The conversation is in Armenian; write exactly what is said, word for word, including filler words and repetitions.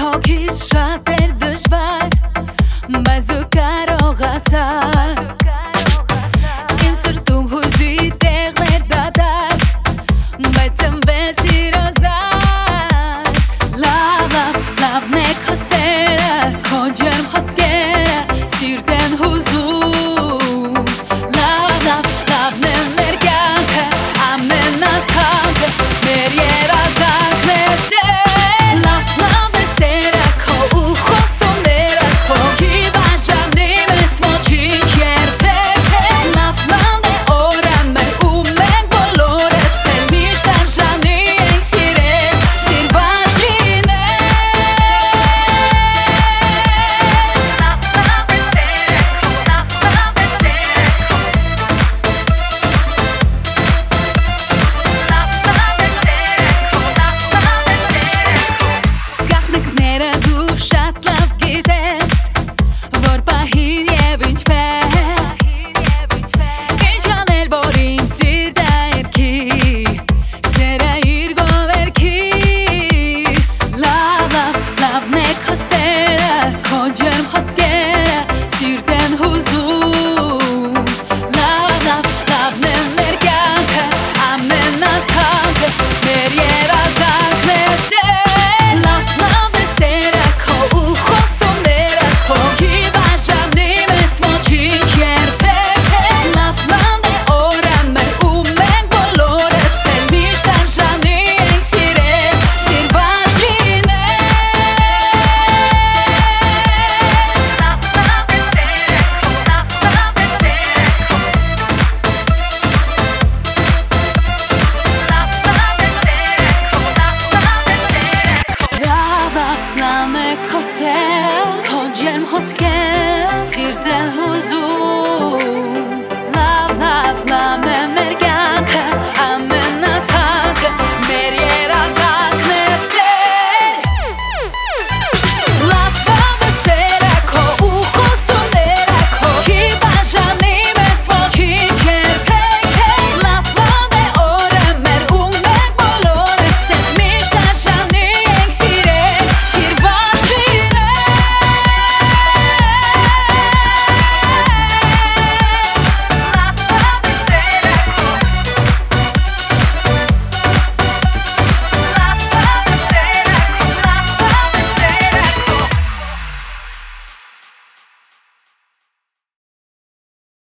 Հոգիս շատ էր դժվար, բայց դու կարողացար Իմ սրտում հույզի տեղներ դադար, բայց ծնվեց սիրո զար Լավ, լավ, լավն է քո սերը, քո ջերմ խոսքերը սիրտ են հուզում Լավ, լավ, լավն է մեր կյանքը, ամենաթանկը մեր երազանքն է սեր Լավ, լավ է սերը քո ու խոստումները քո Չի բաժանում ես ոչինչ երբեք Լավ, լավ է օրը մեր ու մենք բոլորս էլ միշտ արժանի ենք սիրել, սիրված լինել Լավ, լավ է սերը քո, լավ, լավ է սերը քո Լավ, լավ է սերը քո, լավ, լավ է սերը քո Գաղտնիքները դու շատ լավ գիտես, որ պահին և ինչպես Ինչ անել, որ իմ սիրտը երգի, սերը իր գովերքի Լավ, լավ, լավն է քո սերը, քո ջերմ խոսքերը սիրտ են հուզում Լավ, լավ, լավն է մեր կյանքը, ամենաթանկը մեր երազանքն է սեր Լավ, լավ է սերը քո ու խոստումները քո Չի բաժանում ես ոչինչ երբեք Լավ, լավ է օրը մեր ու մենք բոլորս էլ միշտ արժանի ենք սիրել, սիրված լինել Լավ, լավ է սերը քո, լավ, լավ է սերը քո Լավ, լավ է սերը քո, լավ, լավ է սերը քո Լավ, լավ, լավն է քո սերը, քո ջերմ խոսքերը սիրտ են հուզում